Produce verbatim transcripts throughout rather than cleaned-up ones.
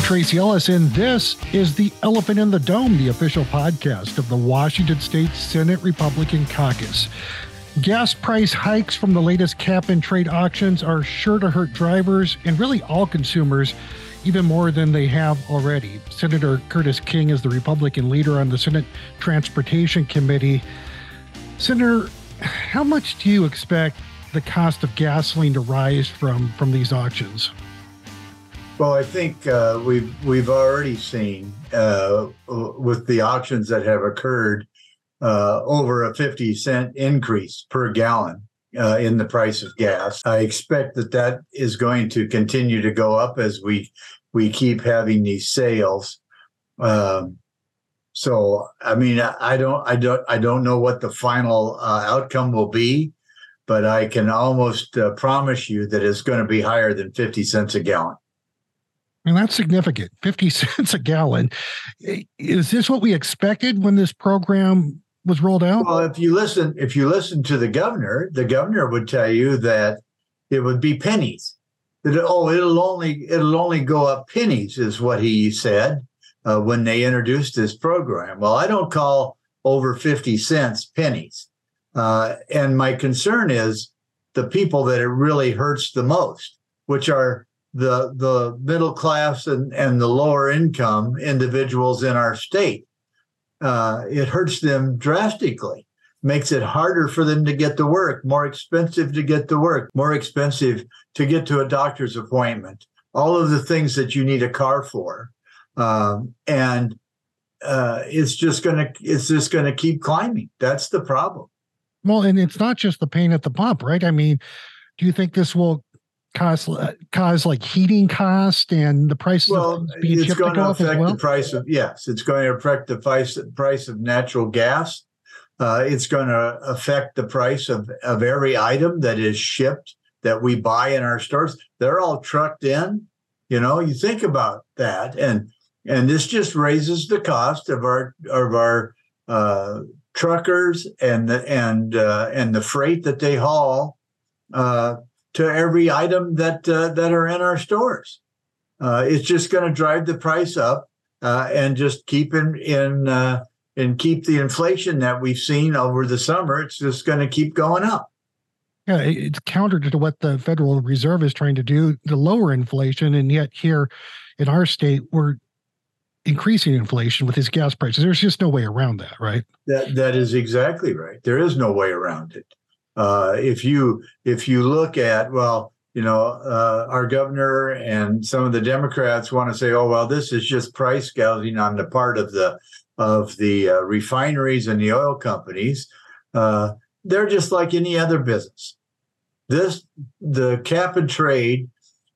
Tracy Ellis, and this is The Elephant in the Dome, the official podcast of the Washington State Senate Republican Caucus. Gas price hikes from the latest cap and trade auctions are sure to hurt drivers and really all consumers even more than they have already. Senator Curtis King is the Republican leader on the Senate Transportation Committee. Senator, how much do you expect the cost of gasoline to rise from, from these auctions? Well, I think uh, we've we've already seen uh, with the auctions that have occurred uh, over a fifty cent increase per gallon uh, in the price of gas. I expect that that is going to continue to go up as we we keep having these sales. Um, so, I mean, I don't I don't I don't know what the final uh, outcome will be, but I can almost uh, promise you that it's going to be higher than fifty cents a gallon. And that's significant. fifty cents a gallon. Is this what we expected when this program was rolled out? Well, if you listen, if you listen to the governor, the governor would tell you that it would be pennies. That oh, it'll only it'll only go up pennies, is what he said uh, when they introduced this program. Well, I don't call over fifty cents pennies, uh, and my concern is the people that it really hurts the most, which are the the middle class and, and the lower income individuals in our state. Uh, it hurts them drastically, makes it harder for them to get to work, more expensive to get to work, more expensive to get to a doctor's appointment, all of the things that you need a car for. Um, and uh, it's just going to it's just going to keep climbing. That's the problem. Well, and it's not just the pain at the pump, right? I mean, do you think this will Cause, uh, cause like heating cost and the prices well, of being it's going to, to affect well? the price of yes, it's going to affect the price price of natural gas. Uh, it's going to affect the price of of every item that is shipped that we buy in our stores. They're all trucked in. You know, you think about that, and and this just raises the cost of our of our uh, truckers and the and uh, and the freight that they haul. Uh, to every item that uh, that are in our stores. Uh, it's just going to drive the price up uh, and just keep in in uh, and keep the inflation that we've seen over the summer. It's just going to keep going up. Yeah, it's counter to what the Federal Reserve is trying to do to lower inflation, and yet here in our state we're increasing inflation with these gas prices. There's just no way around that, right? That that is exactly right. There is no way around it. Uh, if you if you look at, well, you know, uh, our governor and some of the Democrats want to say, oh, well, this is just price gouging on the part of the of the uh, refineries and the oil companies. Uh, they're just like any other business. This the cap and trade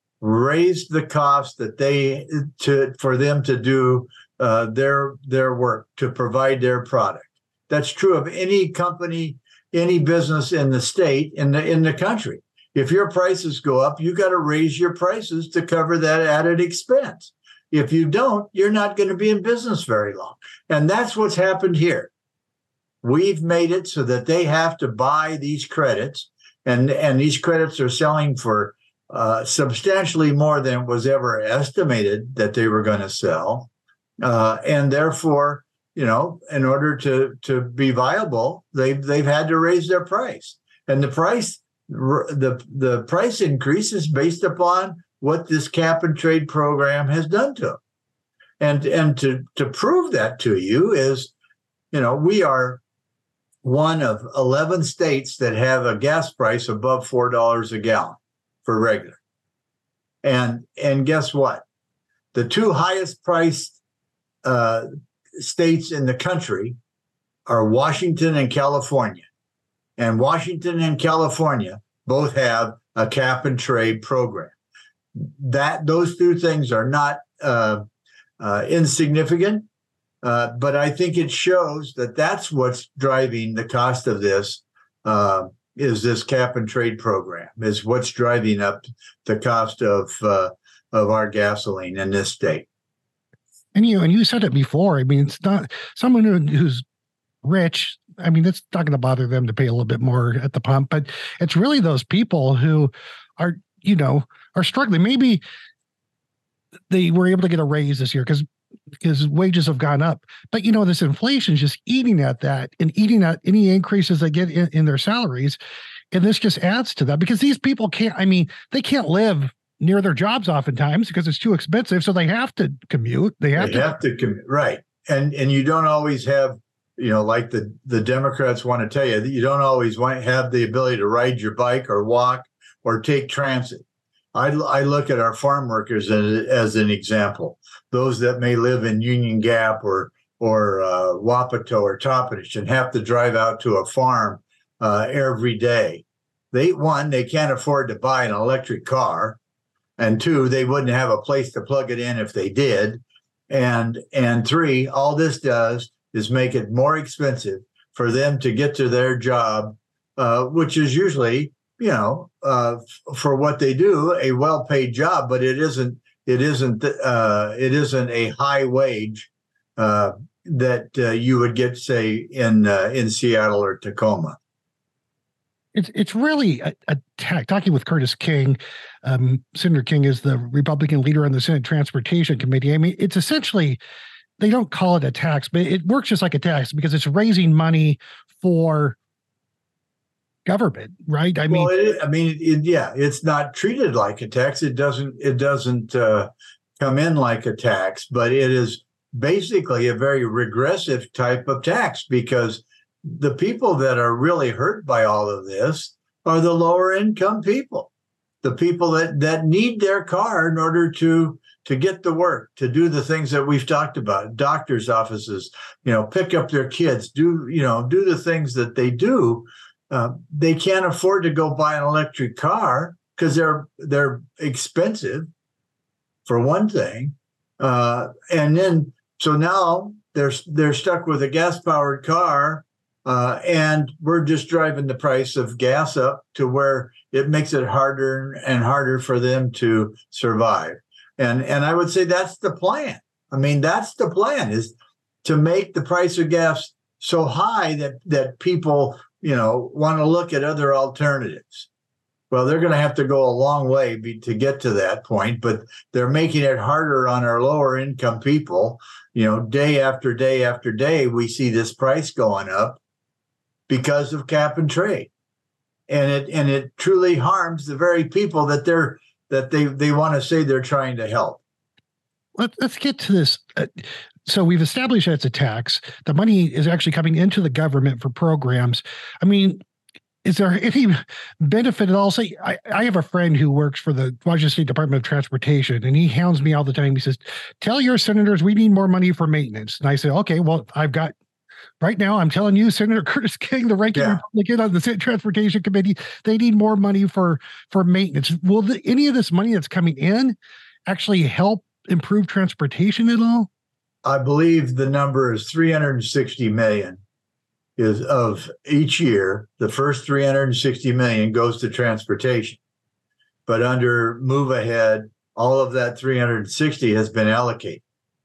raised the cost that they to for them to do uh, their their work, to provide their product. That's true of any company, any business in the state, in the in the country. If your prices go up, you got to raise your prices to cover that added expense. If you don't, you're not going to be in business very long. And that's what's happened here. We've made it so that they have to buy these credits, and, and these credits are selling for uh, substantially more than was ever estimated that they were going to sell. Uh, and therefore, you know, in order to to be viable, they've they've had to raise their price, and the price the the price increase is based upon what this cap and trade program has done to them, and and to to prove that to you is, you know, we are one of eleven states that have a gas price above four dollars a gallon for regular, and and guess what, the two highest priced uh, states in the country are Washington and California. And Washington and California both have a cap and trade program. That those two things are not uh, uh, insignificant, uh, but I think it shows that that's what's driving the cost of this. Uh, is this cap and trade program is what's driving up the cost of uh, of our gasoline in this state. And you and you said it before. I mean, it's not someone who, who's rich. I mean, it's not going to bother them to pay a little bit more at the pump, but it's really those people who are, you know, are struggling. Maybe they were able to get a raise this year because because wages have gone up. But, you know, this inflation is just eating at that and eating at any increases they get in, in their salaries. And this just adds to that because these people can't, I mean, they can't live near their jobs oftentimes because it's too expensive. So they have to commute. They have they to have to commute. Right. And and you don't always have, you know, like the, the Democrats want to tell you, that you don't always want have the ability to ride your bike or walk or take transit. I, I look at our farm workers as, as an example. Those that may live in Union Gap or or uh, Wapato or Toppenish and have to drive out to a farm uh, every day. They one, they can't afford to buy an electric car, and two, they wouldn't have a place to plug it in if they did, and and three, all this does is make it more expensive for them to get to their job, uh, which is usually, you know, uh, f- for what they do, a well-paid job, but it isn't. It isn't. Uh, it isn't a high wage uh, that uh, you would get, say, in uh, in Seattle or Tacoma. It's it's really a, a tax. Talking with Curtis King, um, Senator King is the Republican leader on the Senate Transportation Committee. I mean, it's essentially, they don't call it a tax, but it works just like a tax because it's raising money for government, right? I mean, well, it, I mean, it, yeah, it's not treated like a tax. It doesn't. It doesn't uh, come in like a tax, but it is basically a very regressive type of tax because the people that are really hurt by all of this are the lower income people, the people that that need their car in order to to get to work, to do the things that we've talked about, doctors' offices, you know, pick up their kids, do you know, do the things that they do. Uh, they can't afford to go buy an electric car because they're they're expensive, for one thing, uh, and then so now they're they're stuck with a gas powered car, uh, and we're just driving the price of gas up to where it makes it harder and harder for them to survive. And and I would say that's the plan. I mean, that's the plan, is to make the price of gas so high that that people, you know, want to look at other alternatives. Well, they're going to have to go a long way be, to get to that point, but they're making it harder on our lower income people. You know, day after day after day, we see this price going up because of cap and trade, and it and it truly harms the very people that they're that they they want to say they're trying to help. Let, let's get to this. Uh, so we've established that it's a tax. The money is actually coming into the government for programs. I mean, is there any benefit at all? Say, I, I have a friend who works for the Washington State Department of Transportation, and he hounds me all the time. He says, tell your senators we need more money for maintenance. And I say, okay, well, I've got, right now, I'm telling you, Senator Curtis King, the ranking yeah. Republican on the Senate Transportation Committee, they need more money for, for maintenance. Will the, any of this money that's coming in actually help improve transportation at all? I believe the number is three hundred sixty million is of each year. The first three hundred sixty million goes to transportation, but under Move Ahead, all of that three hundred sixty has been allocated,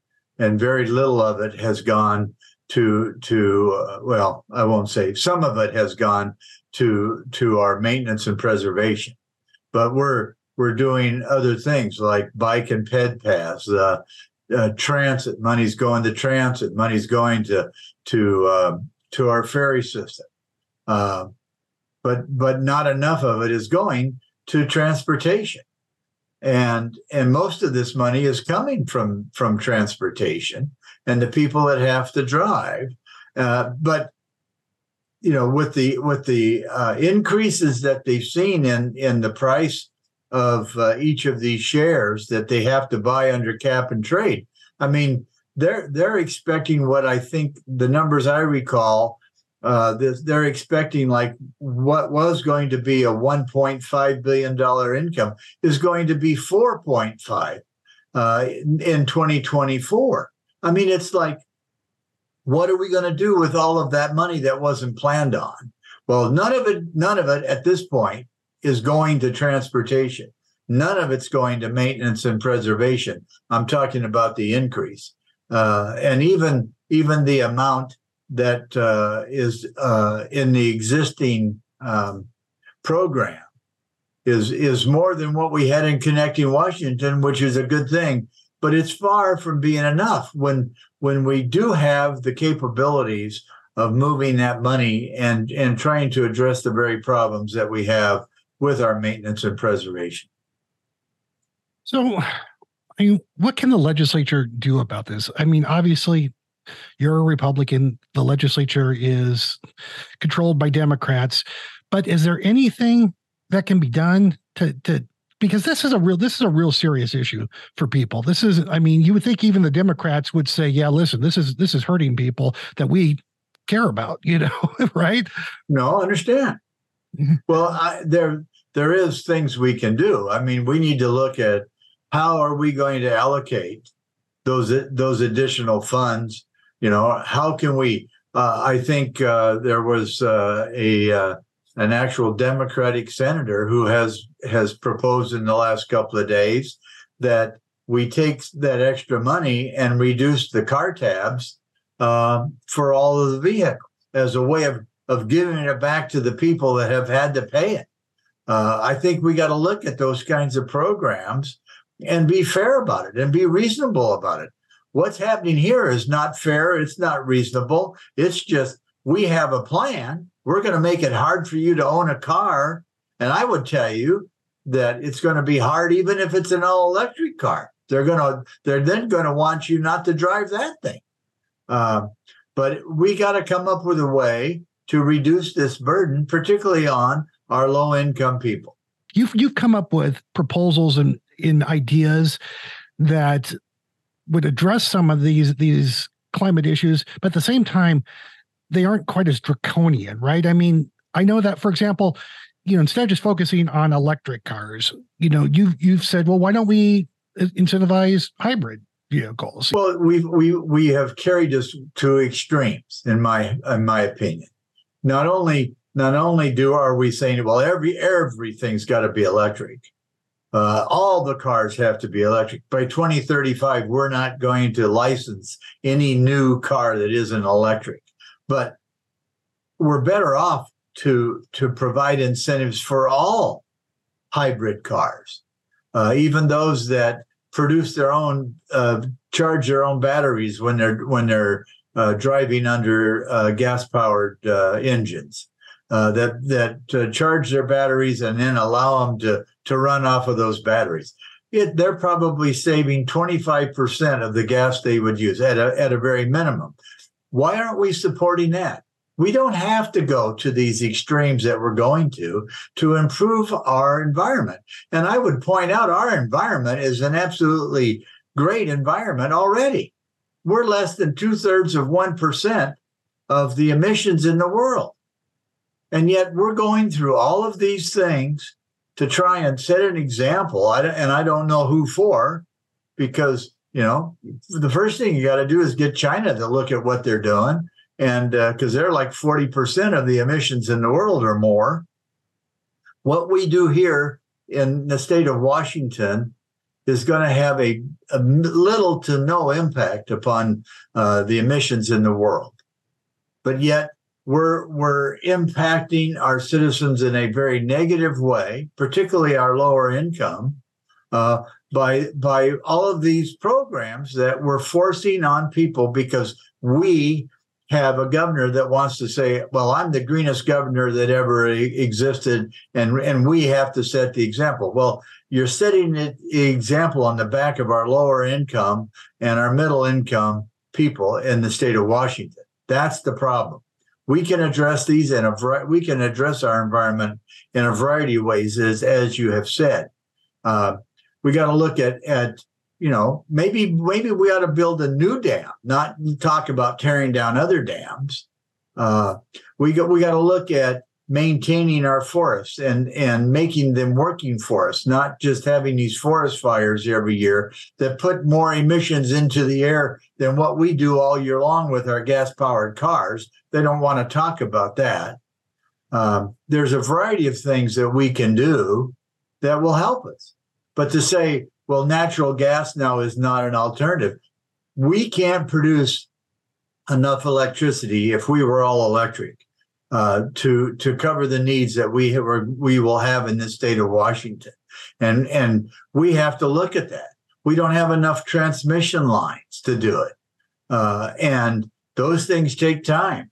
and very little of it has gone to to uh, well, I won't say some of it has gone to to our maintenance and preservation, but we're we're doing other things like bike and ped paths, uh, uh, transit. Money's going to transit. Money's going to to uh, to our ferry system, uh, but but not enough of it is going to transportation, and and most of this money is coming from from transportation and the people that have to drive. Uh, but you know, with the with the uh, increases that they've seen in in the price of uh, each of these shares that they have to buy under cap and trade, I mean, they're they're expecting what I think the numbers I recall, uh, they're expecting like what was going to be a one point five billion dollars income is going to be four point five uh, in, in twenty twenty-four. I mean, it's like, what are we going to do with all of that money that wasn't planned on? Well, none of it, none of it at this point is going to transportation. None of it's going to maintenance and preservation. I'm talking about the increase. Uh, and even, even the amount that uh, is uh, in the existing um, program is, is more than what we had in Connecting Washington, which is a good thing. but it's far from being enough when when we do have the capabilities of moving that money and, and trying to address the very problems that we have with our maintenance and preservation. So, I mean, what can the legislature do about this? I mean, obviously, you're a Republican. The legislature is controlled by Democrats. But is there anything that can be done to, to because this is a real this is a real serious issue for people. This is, I mean, you would think even the Democrats would say, yeah, listen, this is this is hurting people that we care about, you know, right? No, understand. Mm-hmm. Well, I, there there is things we can do. I mean, we need to look at how are we going to allocate those those additional funds. You know, how can we? Uh, I think uh, there was uh, a uh, an actual Democratic senator who has has proposed in the last couple of days that we take that extra money and reduce the car tabs uh, for all of the vehicles as a way of of giving it back to the people that have had to pay it. Uh, I think we got to look at those kinds of programs and be fair about it and be reasonable about it. What's happening here is not fair. It's not reasonable. It's just we have a plan. We're going to make it hard for you to own a car. And I would tell you that it's going to be hard even if it's an all-electric car. They're going to they're then going to want you not to drive that thing. Uh, but we got to come up with a way to reduce this burden, particularly on our low-income people. You've you've come up with proposals and in ideas that would address some of these these climate issues, but at the same time, they aren't quite as draconian, right? I mean, I know that, for example, you know, instead of just focusing on electric cars, you know, you've you've said, well, why don't we incentivize hybrid vehicles? Well, we we we have carried this to extremes, in my in my opinion. Not only not only do are we saying, well, every everything's got to be electric. Uh, all the cars have to be electric. By twenty thirty-five, we're not going to license any new car that isn't electric. But we're better off to to provide incentives for all hybrid cars, uh, even those that produce their own, uh, charge their own batteries when they're when they're uh, driving under uh, gas-powered uh, engines. Uh, that that uh, charge their batteries and then allow them to to run off of those batteries. It, they're probably saving twenty-five percent of the gas they would use at a, at a very minimum. Why aren't we supporting that? We don't have to go to these extremes that we're going to to improve our environment. And I would point out our environment is an absolutely great environment already. We're less than two-thirds of one percent of the emissions in the world. And yet we're going through all of these things to try and set an example. I, and I don't know who for, because, you know, the first thing you got to do is get China to look at what they're doing. And because uh, they're like forty percent of the emissions in the world or more. What we do here in the state of Washington is going to have a, a little to no impact upon uh, the emissions in the world. But yet, We're, we're impacting our citizens in a very negative way, particularly our lower income, uh, by, by all of these programs that we're forcing on people because we have a governor that wants to say, well, I'm the greenest governor that ever existed, and, and we have to set the example. Well, you're setting the example on the back of our lower income and our middle income people in the state of Washington. That's the problem. We can address these in a we can address our environment in a variety of ways, as as you have said. Uh, we got to look at at you know maybe maybe we ought to build a new dam, not talk about tearing down other dams. Uh, we got we got to look at maintaining our forests and and making them working for us, not just having these forest fires every year that put more emissions into the air than what we do all year long with our gas-powered cars. They don't want to talk about that. Um, there's a variety of things that we can do that will help us. But to say, well, natural gas now is not an alternative. We can't produce enough electricity if we were all electric uh, to to cover the needs that we have, we will have in the state of Washington. And, and we have to look at that. We don't have enough transmission lines to do it. Uh, and those things take time.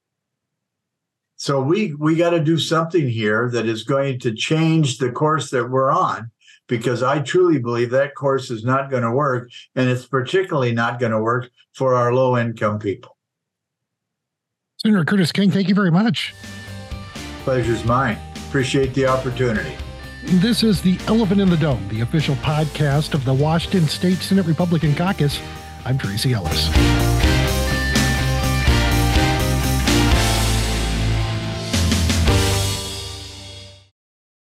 So we we got to do something here that is going to change the course that we're on, because I truly believe that course is not going to work, and it's particularly not going to work for our low-income people. Senator Curtis King, thank you very much. Pleasure's mine. Appreciate the opportunity. This is the Elephant in the Dome, the official podcast of the Washington State Senate Republican Caucus. I'm Tracy Ellis.